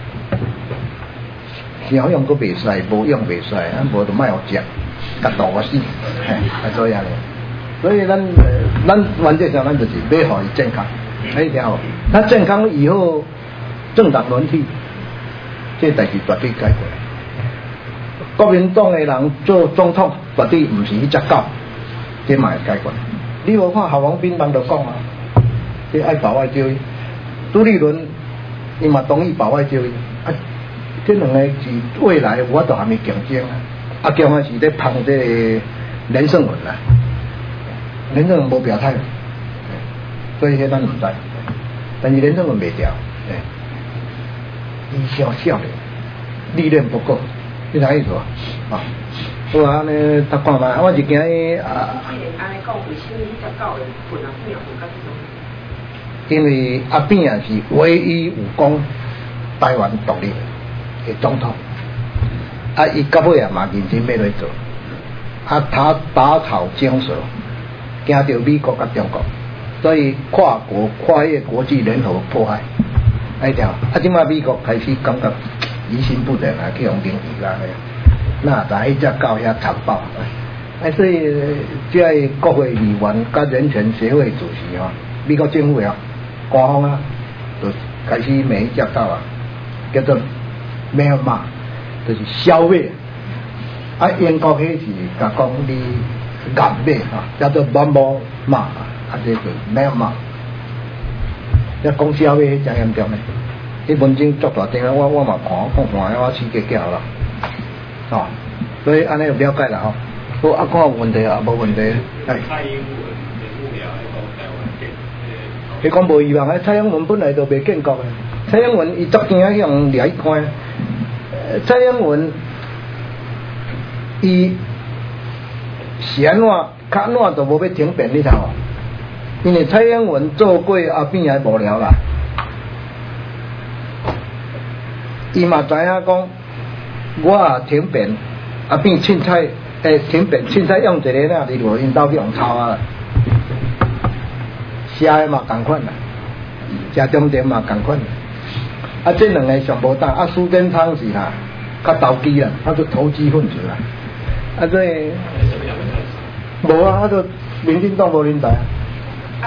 想用佫袂使，无用袂使，啊无就卖互食，甲毒个死，嘿，啊所以安尼，所以咱咱原则上咱就是要互伊健康。一条，他健康以后，政党轮替，这代志绝对解决。国民党的人做总统，绝对唔是迄只狗，这嘛会解决。你无看夏王斌人就讲啊，这爱保外就医，朱立伦伊嘛同意保外就医，啊，这两个是未来我都还没竞争啊，啊，强的是咧捧这个连胜文啊，连胜文无表态。所以迄咱唔知，但是连胜文袂调，诶，伊小小的，历练不够，你啥意思啊？啊，好啊，安尼他看卖，我是惊伊啊。安尼讲，为什么迄只狗会混啊变混到这种？因为阿扁啊是唯一有讲台湾独立的总统，啊，伊到尾啊嘛认真要来做，啊，他打草惊蛇，惊到美国甲中国。所以跨国跨越国际联合迫害，哎条，啊，即马美国开始感觉疑心不定啊，去用定义啦，那在迄只狗遐残暴，哎，所以即个国会议员甲人权协会主席吼，美国政府啊，官方啊，就开始骂迄只狗啊，叫做咩嘛，就是消灭，啊，英国迄是甲讲你暗灭啊，叫做满毛嘛。啊，这个没有嘛？一讲消灭迄真严重嘞！迄文章作大张啊，我我嘛看，我看看，我起价价啦，哦，所以安尼有了解啦吼。好，啊，看有问题啊，无问题。哎。蔡英文的目标是讲台湾建。伊讲无希望啊！蔡英文本来就袂建国的，蔡英文伊足惊去用掠去看。蔡英文伊是安怎？较安怎都无要停变，你睇哦。因为蔡英文做过阿扁还无聊啦，伊嘛知影讲，我啊停变，阿扁凊彩诶停变，凊彩用一个那里落因兜去用抄啊，写的嘛同款啦，写重点嘛同款，啊这两个上无当，啊苏贞昌是啦，较投机啦，他就投机分子啦，啊所以无啊，啊就民进党无人才。啊，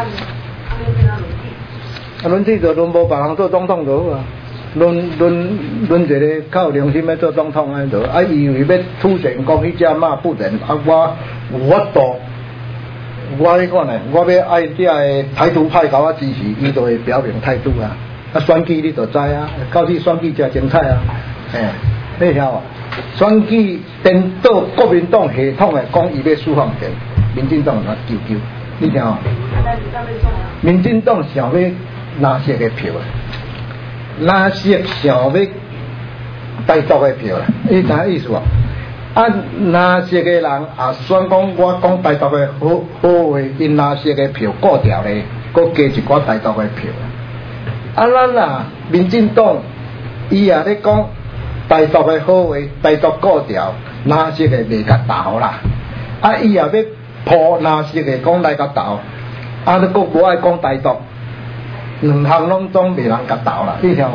轮替就轮无别人做总统就好啊，轮轮轮一个较有良心要做总统安就，啊以为要凸显讲迄只马不能，啊我有法度，我迄个呢，我要爱这个台独派甲我支持，伊就会表明态度啊，啊选举你就知啊，到时选举真精彩啊，嘿，你晓啊？选举颠倒国民党系统的讲伊要释放权，民进党来救救。你听哦，民进党想要哪些个票啊？哪些想要台独的票啦？你知影意思无？ 啊，那些个人啊，选讲我讲台独的好好话，因那些个票过掉咧，搁加一寡台独的票。啊，咱啊，民进党伊也咧讲台独的好话，台独过掉，那些个袂甲投啦。啊，伊也要破那些个讲来甲投，啊，你搁无爱讲台独，两项拢总袂人甲投啦，你听无？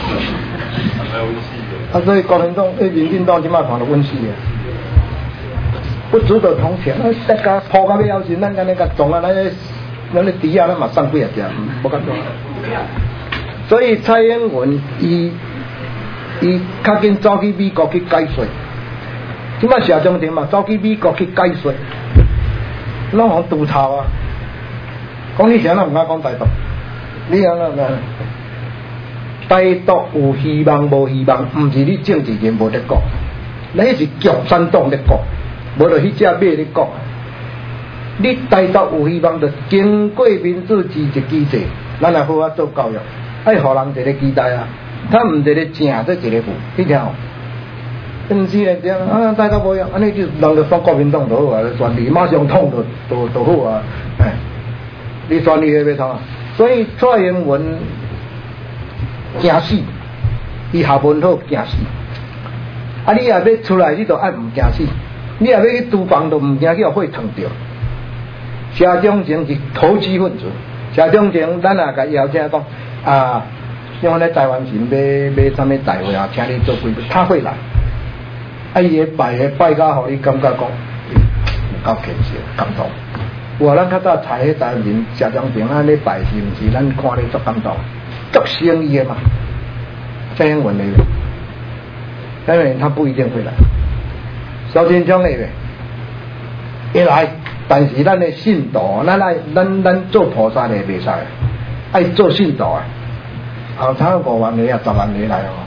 啊，所以国民党、诶，民进党即摆看到温室啊，不值得同情。啊，大家破到尾后时，咱安尼甲撞啊，咱咧咱咧猪啊，咱嘛送几啊只，无甲撞。所以蔡英文伊伊较紧走去美国去解说，即摆谢长廷嘛走去美国去解说，拢互拄头啊。讲你啥人毋敢讲台独？你安怎个？台独有希望无希望，毋是你政治人物咧讲，那是共产党咧讲，无就迄只马咧讲。你台独有希望，就经过民主自治机制，咱来好好做教育，爱互人一个期待啊，他毋一个正，做一个负，你听哦。毋是咧这样啊，台独无样，安尼就人就选国民党就好啊，选你马上通就就就好啊，哎，你选你要要通啊，所以蔡英文。惊死，伊学问好惊死。啊，你也要出来，你就爱唔惊死。你也要去厨房，就唔惊去火烫着。谢长廷是投机分子，谢长廷咱也甲邀请讲啊，像咧台湾省要要啥物大会啊，请你做规矩，他会来。啊，伊个拜个拜甲，互你感觉讲够建设、感动。有啊，咱较早采迄台湾省谢长廷安尼拜是毋是？咱看咧足感动。做生意的嘛，蔡英文那个，当然他不一定会来。萧天江那个会来，但是咱的信徒，咱爱咱咱做菩萨的袂使，爱做信徒啊。后头五万个啊，十万个来哦。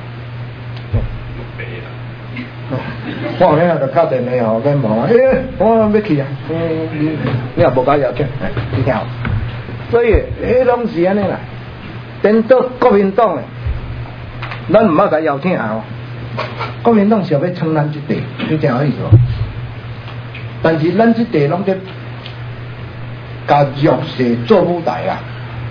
我后日就敲电话吼，跟问诶，我要去啊，你你你也无甲邀请，你听。所以迄拢是安尼啦。颠倒国民党诶，咱唔好甲邀请哦。国民党想要撑咱即地，你听我意思无？但是咱即地拢在甲弱势做舞台啊，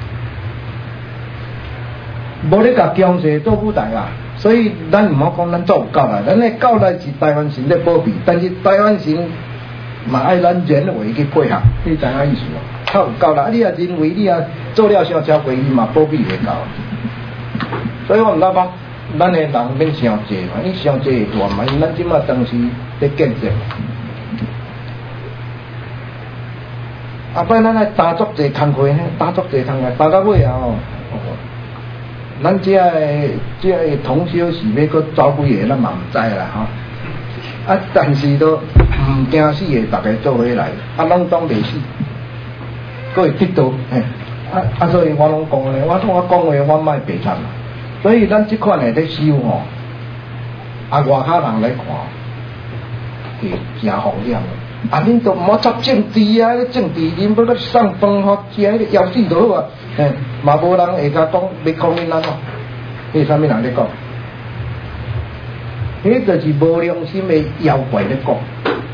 无咧甲强势做舞台啊。所以咱唔好讲咱做有够啦，咱诶够来是台湾省咧保庇，但是台湾省嘛爱咱人为去配合，你知影意思无？较有够啦，你也认为你也做了啥超过伊嘛保庇袂到，所以我毋知讲，咱诶人免伤济嘛，你伤济会大嘛，因咱即马当时咧建设，后摆咱来打足济工课，打足济工课，打到尾啊吼，咱遮诶遮诶同修是要搁走几个，咱嘛毋知啦吼，啊，但是都毋惊死诶，逐个做伙来，啊，拢当袂死。佫会得到，嘿，啊啊！所以我拢讲咧，我我讲话我莫白惨啦。所以咱即款诶咧修吼，啊外口人来看，会真风险。啊，恁都毋好插政治啊！政治恁要佮送饭互食，迄个要死就好啊！嘿，嘛无人会甲讲要讲恁安怎？迄啥物人咧讲？迄就是无良心诶妖怪咧讲。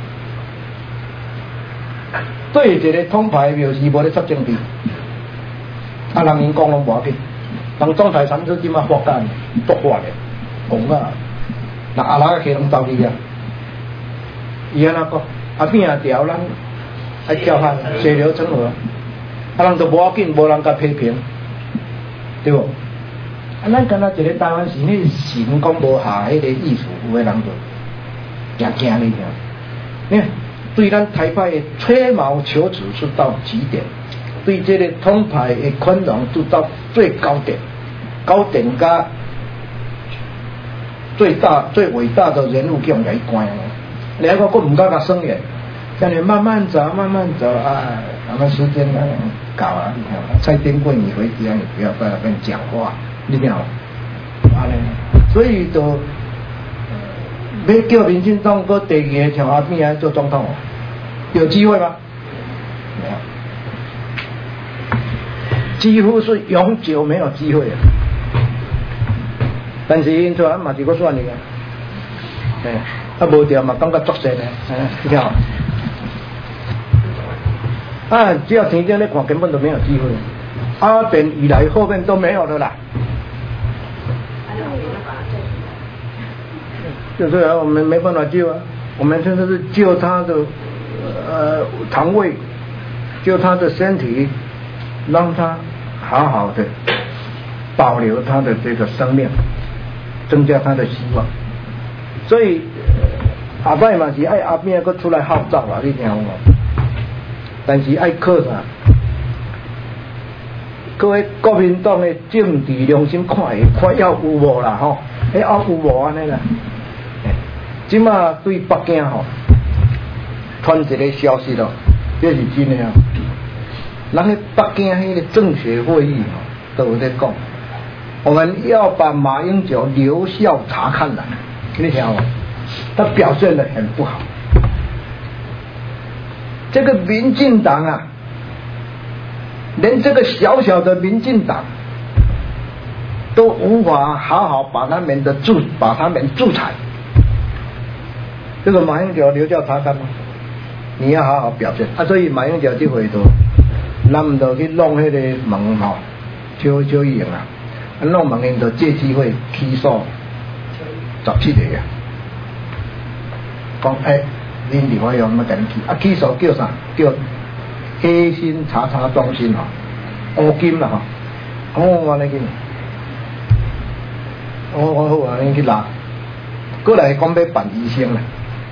对一个统派庙是无咧插政治，啊人因讲拢无要紧，人总裁产出即马发展独化咧，讲啊，那阿拉个客拢走去啊，伊安怎讲？啊边啊条咱爱叫喊血流成河，啊人就无要紧，无人甲批评，对无？啊咱敢若一个台湾是迄神讲无下迄个意思，有个人就惊惊你听，你看。对咱台派的吹毛求疵是到极点，对这个统派的宽容就到最高点，高点加最大最伟大的人物叫来关，两个我唔敢甲声援，叫你慢慢走，慢慢走啊，咱们时间啊搞啊，你看，蔡丁贵你回家你不要在那边讲话，你听，啊嘞，所以就。要叫民进党搁第二个像阿扁来做总统，有机会吗？没有，几乎是永久没有机会了。但是因做咱嘛是搁选你个，哎， 啊无掉嘛，感觉作神的，你看。啊，只要天天在看，根本都没有机会。阿扁以来后面都没有了啦。就是啊，我们没办法救啊，我们现在是救他的呃肠胃，救他的身体，让他好好的保留他的这个生命，增加他的希望。所以阿伯嘛是爱阿扁佫出来号召啦，你听有无？但是爱靠啥？各位国民党的政治良心看下，看要有无啦吼？迄要有无安尼啦？即马对北京吼传一个消息咯，这是真的啊！人喺北京迄个政协会议吼都有在讲，我们要把马英九留校察看了，你听无？他表现得很不好。这个民进党啊，连这个小小的民进党都无法好好把他们的制把他们制裁。这个马英九留校察看吗？你要好好表现啊！所以马英九这回头，咱们就去弄那个门吼，少少用啊，弄门因就借机会起诉十七个啊，讲哎。恁地方有乜紧起？啊，起诉叫啥？叫黑心查查中心吼，乌金啦吼，我我你去，我我好啊，你去拿，过来讲要办医生啦，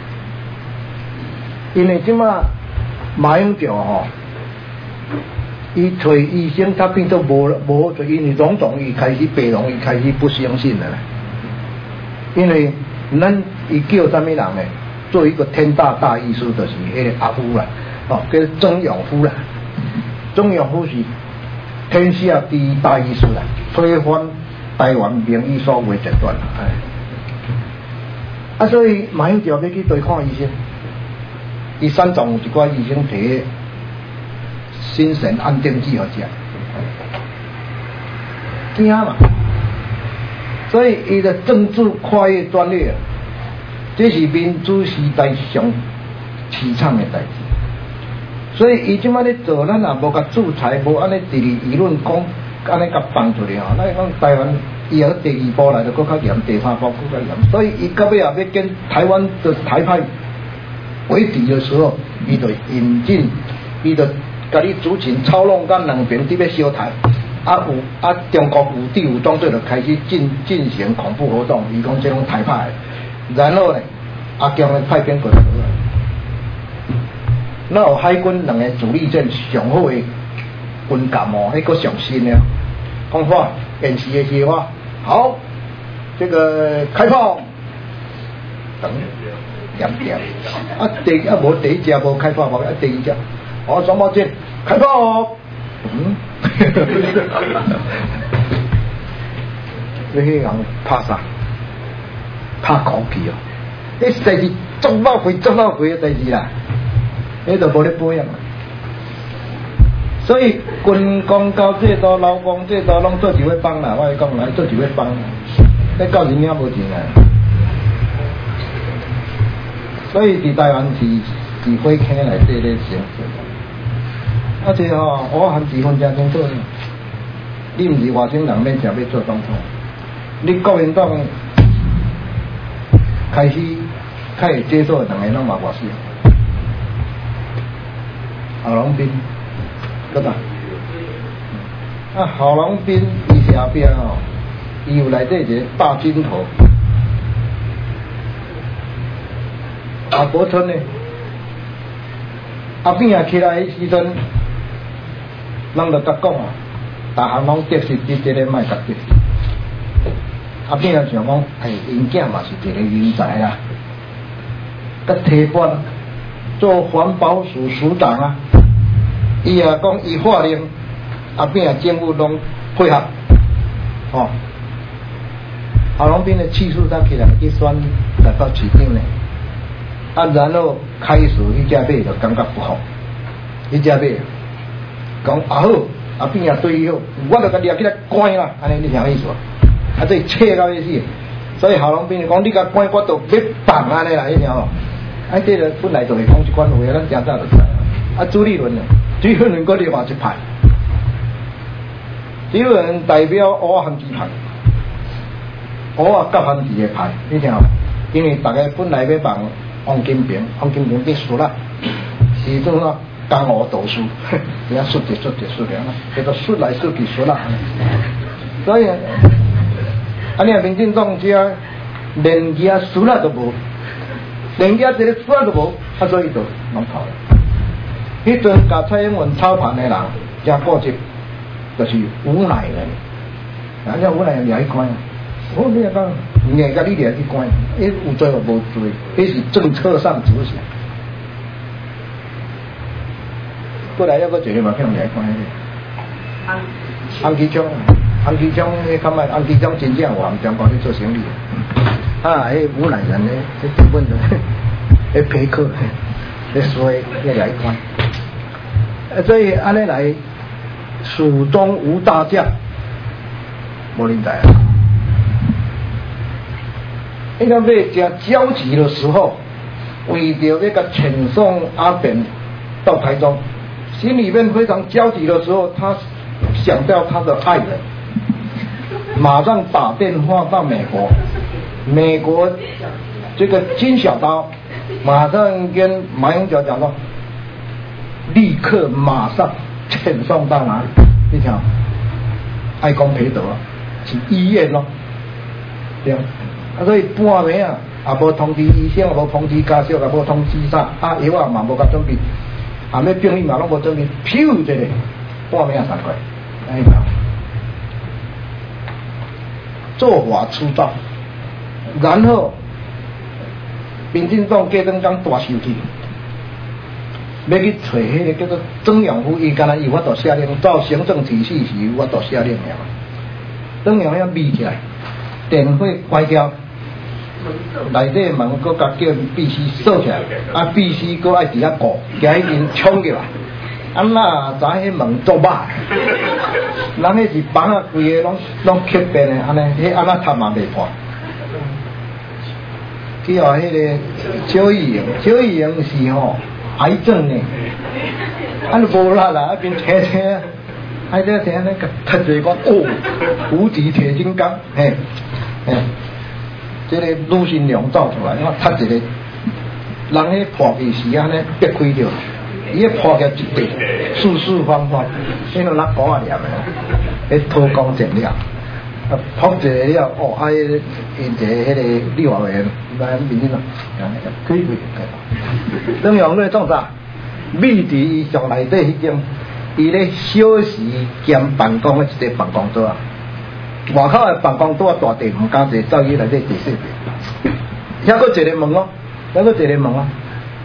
因为即马马英九吼，伊找医生，他变做无无好找，因为种种伊开始北农伊开始不相信了啦，因为咱伊叫啥物人呢？做一个天大大医师就是迄个阿夫啦，哦，叫曾永夫啦。曾永夫是天下第一大医师啦，推翻台湾名医所有诊断啦，哎。啊，所以马英九要去对看医生，伊山上有一寡医生摕心神安定剂互食，惊嘛。所以伊的政治跨越专列。这是民主时代上凄惨的代志，所以伊即摆咧做，咱也无甲制裁，无安尼第二舆论讲，安尼甲放出来吼，咱讲台湾以后第二波来就更较严，第三波更较严，所以伊到尾也要跟台湾的台派为敌的时候，伊就引进，伊就甲你主权操弄到两边伫要相台，啊有啊中国有地有当做就开始进进行恐怖活动，伊讲这种台派。然后呢，阿强咧派兵过来，那有海军两个主力舰上好的军舰哦，迄个上新的，讲话演习的计划，好，这个开炮，等两点，啊第啊无第一只无开炮，无啊第二只，哦双炮舰开炮，嗯，你迄人拍啥？拍空气哦，迄实在是足老贵、足老贵的代志啦，迄就无咧保养啦。所以军公教制度、劳工制度拢做一尾帮啦，我来讲来做一尾帮，你到人影无钱啊。所以伫台湾是是火坑内底咧生活，而且吼，我含自分真清楚，你毋是外省人，免想要做总统，你国民党。开始开始接受的两个拢嘛外省，郝龙斌，对吧？啊，郝龙斌伊下边哦，伊有内底一个大军头，阿伯村呢，阿扁也起来迄时阵，人就甲讲啊，逐项拢得失，只这个卖甲得失。阿扁也想讲，哎，因囝嘛是一个人才啦，甲提拔做环保署署长啊，伊也讲伊法令，阿扁也政府拢配合，哦，郝龙斌的气数才起来去选来到市长呢，啊，然后开始迄只马就感觉不好，迄只马讲啊好，阿扁也对伊好，我就甲掠起来关啦，安尼你听意思无？啊，这切到迄死， 所以郝龙斌就讲，你甲关我都要放安尼啦，一条吼。啊，这个本来就会讲一款话，咱真早就知。啊，朱立伦呢？朱立伦搁另外一派，朱立伦代表乌汉基派，乌啊甲汉基的派，你听。因为大家本来要放王金平，王金平变输啦，是种啊江湖读书，人家输就输就输了，叫做输来输去输啦。所以，啊，你啊民进党遮连家输啦都无，连家一个输啦都无，啊所以就拢跑了。迄阵甲蔡英文操盘的人，真固执，就是吴乃仁，啊，这吴乃仁也去关。我你讲，硬甲你掠去关，伊有做无无做，伊是政策上执行。过来还佫一个嘛，向掠关的。安基忠，安基忠，迄感觉安基忠真正有含中国咧做生意。啊，迄吴乃仁咧，迄根本就，迄皮克，迄衰，迄掠去关。啊，所以安尼来，蜀中无大将，无人在啊。应该被加交集的时候，为着那个遣送阿扁到台中，心里面非常焦急的时候，他想到他的爱人，马上打电话到美国，美国这个金小刀马上跟马英九讲说，立刻马上遣送到哪里？你听，爱公培德去医院咯，对。啊，所以半暝啊，也无通知医生，也无通知家属，也无通知啥，啊药啊嘛无甲准备，啊要病历嘛拢无准备，咻一下，半暝啊三块，哎呀，做法粗糙，然后民进党过两天大生气，要去找迄个叫做曾永福，伊敢若有法度下令，照行政体系是有法度下令的嘛，曾永福密起来，电话关掉。内底门佫甲叫必须锁起来，啊必须佫爱伫遐顾，惊迄人冲入来，啊那知迄门做歹，人迄是房啊规个拢拢刻边的，安尼，迄安那塔嘛袂破。去互迄个邱义莹，邱义莹是吼癌症呢，啊就无力啦，一边听听，啊听听咧，甲踢一个哦，无敌铁金刚，嘿，嘿。这个女新娘走出来，我踢一个，人迄破气时安尼逼开着，伊迄破起一地，四四方方，迄个哪搞啊念的，迄偷工减料，啊扑一个了，哦，啊迄个因一个迄个立法委员，来民进党，开会开，邓永瑞创啥？秘伫伊上内底迄间，伊咧小时兼办公的一个办公桌啊。外口的办公桌大地唔敢坐，走去内底坐细地。遐佫一个门哦，遐佫一个门哦。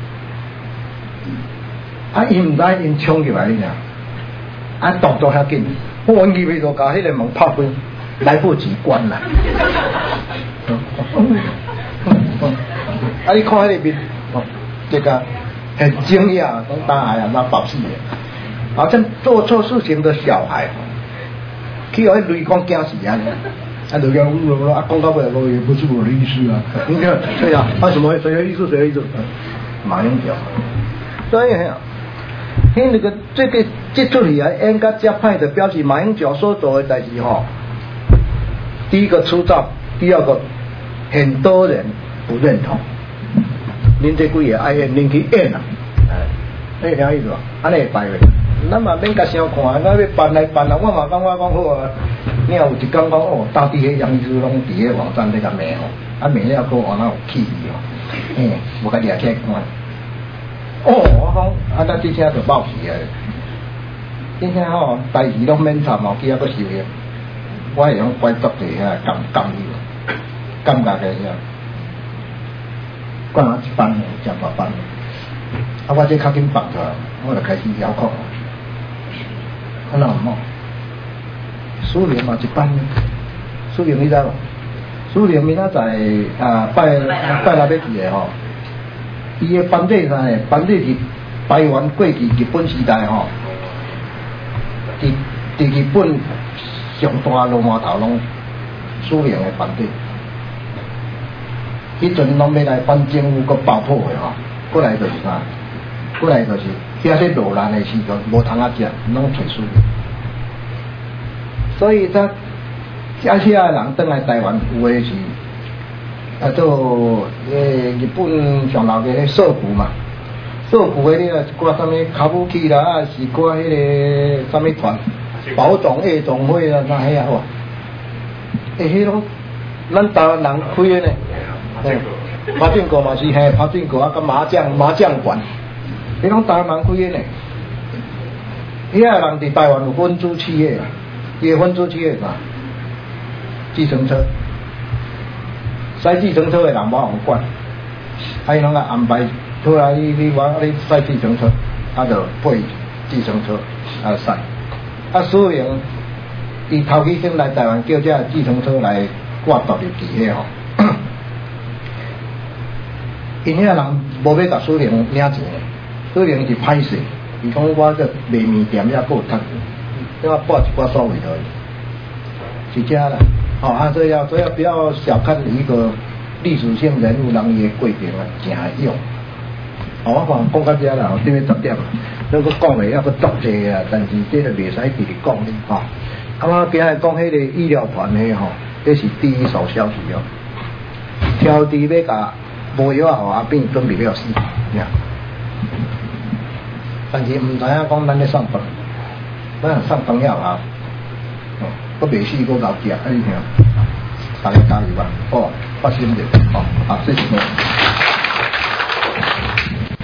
啊，伊唔知因冲入来呢，啊动作遐紧，我入去就甲迄个门拍开，来不及关啦。啊，你看迄个面，哦，这个很惊讶，讲大孩啊，那宝死的，好像做错事情的小孩。去互迄雷公惊死啊！啊，雷公啊，讲到尾我也不是我的意思啊。你看，对呀，啊什么谁的意思？谁的意思？马英九。所以啊，迄那个这个这处理啊，应该加派的标记马英九所做的代志吼。第一个粗糙，第二个很多人不认同。恁这几个爱演，恁去演啊！哎，你听意思吧？安尼会排袂？咱嘛免甲相看，咱要办来办来，我嘛感觉讲好啊。你若有一讲讲哦，到底迄杨医师拢伫迄网站咧甲骂吼，啊骂了个往那有气哦，嘿，无甲掠起来看。哦，我讲啊，咱这车就爆死啊！这车吼，代志拢免惨哦，去遐佫收业，我会用关注一下，感感伊，感觉个遐，管啊一班真大班，啊我这较紧放出来，我就开始遥控。啊，那么，苏联嘛一班，苏联你知无？苏联明仔载啊拜拜来要去的吼，伊的班底啥呢？班底是台湾过去日本时代吼，伫伫日本上大罗马头拢苏联的班底， 迄阵拢要来反政府，搁爆破的吼，过来就是啥？过来就是遐咧落难的时阵，无通啊食，拢退输。所以他遮些人倒来台湾，有诶是啊做诶日本上头嘅受苦嘛，受苦诶咧一寡啥物卡布奇啦，啊是寡迄个啥物团，保总夜总会啦，啥迄啊好，诶迄拢咱台湾人开诶呢，诶，拍进国嘛是嘿，拍进国啊，甲麻将麻将馆，迄拢台湾人开诶呢，遐人伫台湾有分租企业啊。也分出去的嘛，计程车，驶计程车的人无人管，啊伊拢甲安排，好啊你你我你驶计程车，啊就配计程车啊驶，啊所以伊头起先来台湾叫这计程车来挂独入去个吼，因遐人无要甲苏联领钱，苏联是歹势，伊讲我这卖面店也够赚。要报一挂收尾而已，是这啦。哦，啊，所以要所以要不要小看一个历史性人物，人伊的过程啊，真有用。哦，我讲讲到这啦，这边十点，咱个讲的还佫足济啊，但是这个袂使直直讲哩，吼。啊，我今日讲迄个医疗团的吼，这是第一手消息哦。挑猪要甲无药互阿扁准备了死，呀。但是唔知影讲咱咧上班。咱上班了啊，哦，我袂死，我老食，安尼听，大家加油吧，好，放心点，好，好，谢谢。